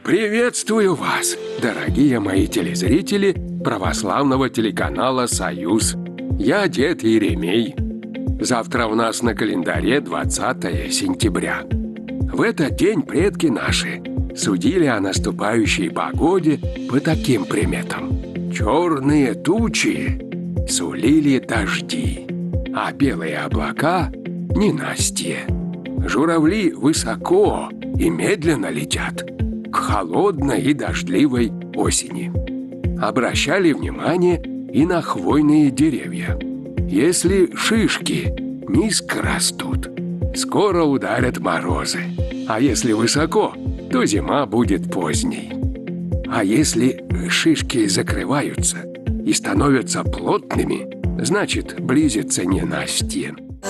Приветствую вас, дорогие мои телезрители православного телеканала «Союз». Я дед Еремей. Завтра у нас на календаре 20 сентября. В этот день предки наши судили о наступающей погоде по таким приметам. Черные тучи сулили дожди, а белые облака – ненастье. Журавли высоко и медленно летят к холодной и дождливой осени. Обращали внимание и на хвойные деревья. Если шишки низко растут, скоро ударят морозы, а если высоко, то зима будет поздней. А если шишки закрываются и становятся плотными, значит, близится ненастье.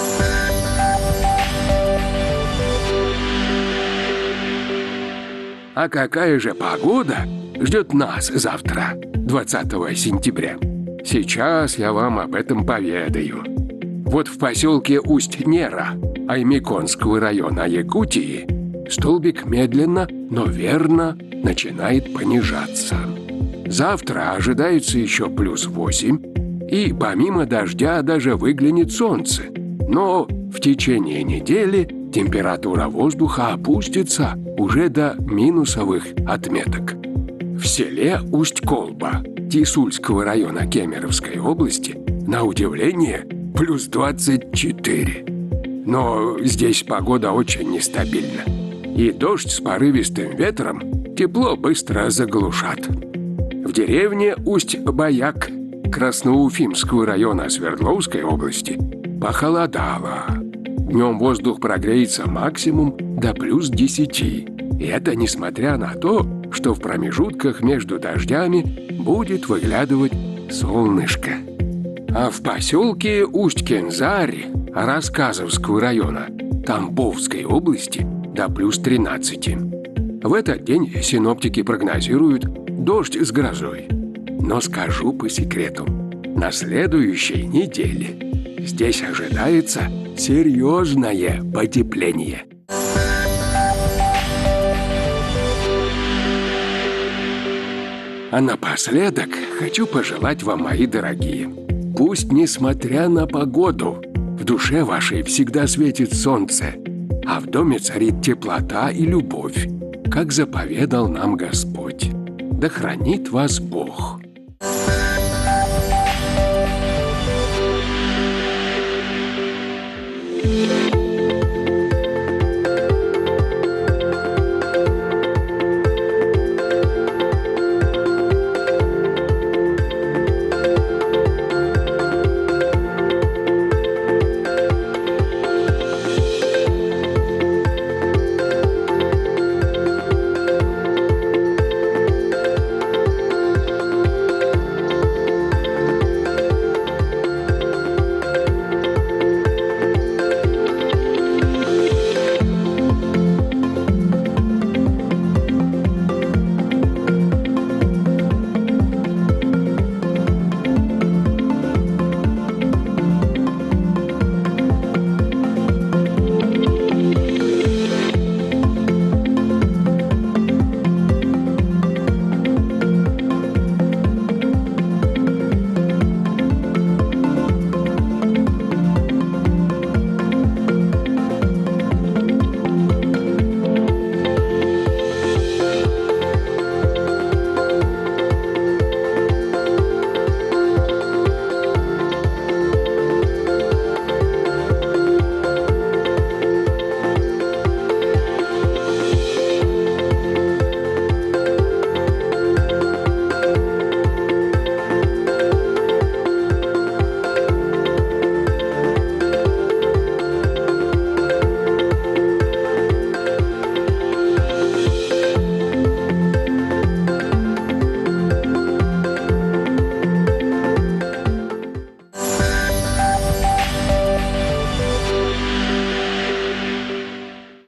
А какая же погода ждет нас завтра, 20 сентября? Сейчас я вам об этом поведаю. Вот в поселке Усть-Нера Аймяконского района Якутии столбик медленно, но верно начинает понижаться. Завтра ожидается еще +8, и помимо дождя даже выглянет солнце. Но в течение недели температура воздуха опустится уже до минусовых отметок. В селе Усть-Колба Тисульского района Кемеровской области, на удивление, +24. Но здесь погода очень нестабильна. И дождь с порывистым ветром тепло быстро заглушат. В деревне Усть-Баяк Красноуфимского района Свердловской области похолодало. Днем воздух прогреется максимум до +10. И это несмотря на то, что в промежутках между дождями будет выглядывать солнышко. А в поселке Усть-Кензарь Рассказовского района Тамбовской области до +13. В этот день синоптики прогнозируют дождь с грозой. Но скажу по секрету, на следующей неделе здесь ожидается серьезное потепление. А напоследок хочу пожелать вам, мои дорогие, пусть, несмотря на погоду, в душе вашей всегда светит солнце, а в доме царит теплота и любовь, как заповедал нам Господь. Да хранит вас Бог.